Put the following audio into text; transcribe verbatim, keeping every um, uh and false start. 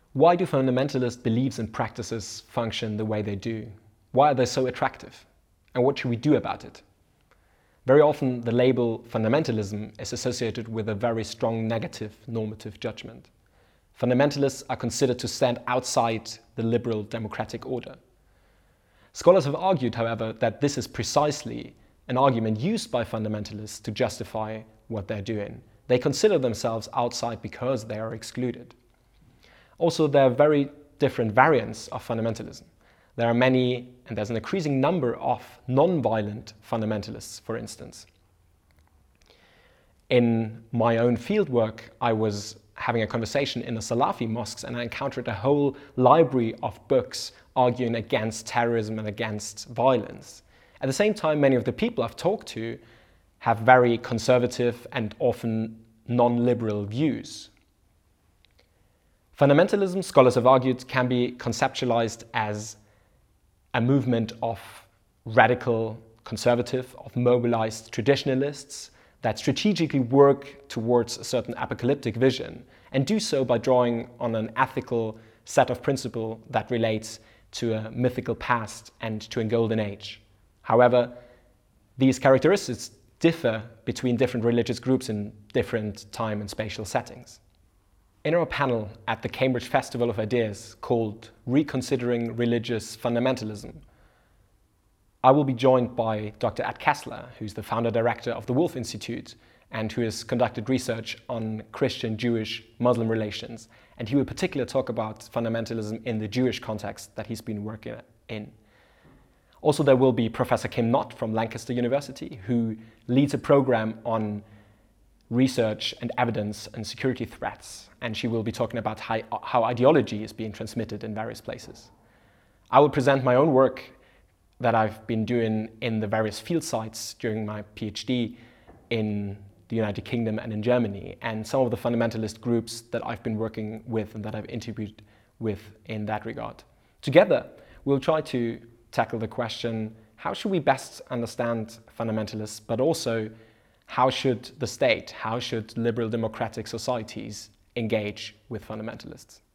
Why do fundamentalist beliefs and practices function the way they do? Why are they so attractive? And what should we do about it? Very often the label fundamentalism is associated with a very strong negative normative judgment. Fundamentalists are considered to stand outside the liberal democratic order. Scholars have argued, however, that this is precisely an argument used by fundamentalists to justify what they're doing. They consider themselves outside because they are excluded. Also, there are very different variants of fundamentalism. There are many, and there's an increasing number of non-violent fundamentalists, for instance. In my own fieldwork, I was having a conversation in the Salafi mosques and I encountered a whole library of books arguing against terrorism and against violence. At the same time, many of the people I've talked to have very conservative and often non-liberal views. Fundamentalism, scholars have argued, can be conceptualized as a movement of radical conservative, of mobilized traditionalists that strategically work towards a certain apocalyptic vision and do so by drawing on an ethical set of principles that relates to a mythical past and to a golden age. However, these characteristics differ between different religious groups in different time and spatial settings. In our panel at the Cambridge Festival of Ideas called Reconsidering Religious Fundamentalism, I will be joined by Doctor Ed Kessler, who's the founder-director of the Wolf Institute and who has conducted research on Christian, Jewish, Muslim relations. And he will particularly talk about fundamentalism in the Jewish context that he's been working in. Also, there will be Professor Kim Knott from Lancaster University, who leads a program on research and evidence and security threats. And she will be talking about how, how ideology is being transmitted in various places. I will present my own work that I've been doing in the various field sites during my PhD in the United Kingdom and in Germany, and some of the fundamentalist groups that I've been working with and that I've interviewed with in that regard. Together, we'll try to tackle the question, how should we best understand fundamentalists, but also how should the state, how should liberal democratic societies engage with fundamentalists?